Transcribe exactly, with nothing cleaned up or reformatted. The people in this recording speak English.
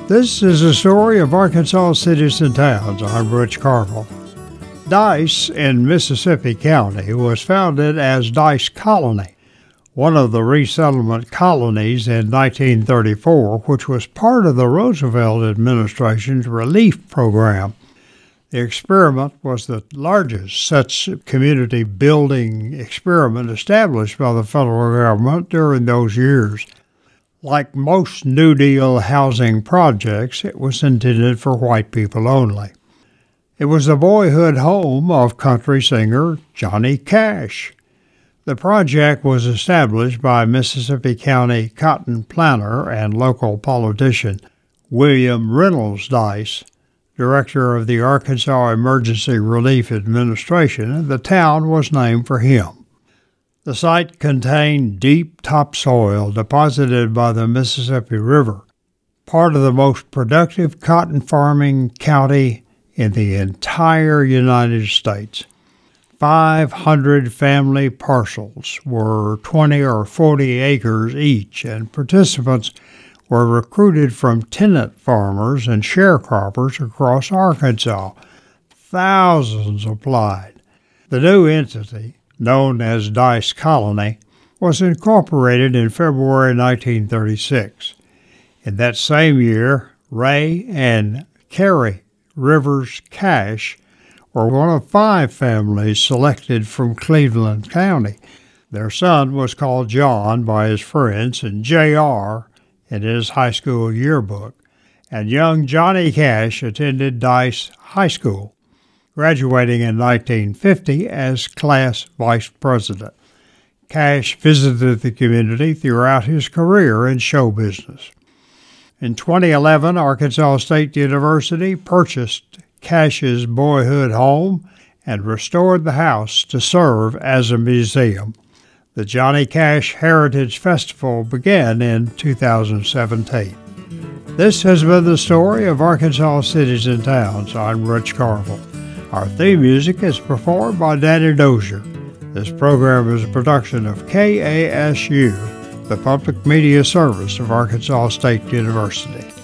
This is a story of Arkansas cities and towns. I'm Rich Carville. Dice in Mississippi County was founded as Dice Colony, one of the resettlement colonies in nineteen thirty-four, which was part of the Roosevelt administration's relief program. The experiment was the largest such community building experiment established by the federal government during those years. Like most New Deal housing projects, it was intended for white people only. It was the boyhood home of country singer Johnny Cash. The project was established by Mississippi County cotton planter and local politician William Reynolds Dice, director of the Arkansas Emergency Relief Administration, and the town was named for him. The site contained deep topsoil deposited by the Mississippi River, part of the most productive cotton farming county in the entire United States. five hundred family parcels were twenty or forty acres each, and participants were recruited from tenant farmers and sharecroppers across Arkansas. Thousands applied. The new entity, known as Dice Colony, was incorporated in February nineteen thirty-six. In that same year, Ray and Carrie Rivers Cash were one of five families selected from Cleveland County. Their son was called John by his friends and J R in his high school yearbook, and young Johnny Cash attended Dice High School, graduating in nineteen fifty as class vice president. Cash visited the community throughout his career in show business. In twenty eleven, Arkansas State University purchased Cash's boyhood home and restored the house to serve as a museum. The Johnny Cash Heritage Festival began in two thousand seventeen. This has been the story of Arkansas cities and towns. I'm Rich Carville. Our theme music is performed by Danny Dozier. This program is a production of K A S U, the Public Media Service of Arkansas State University.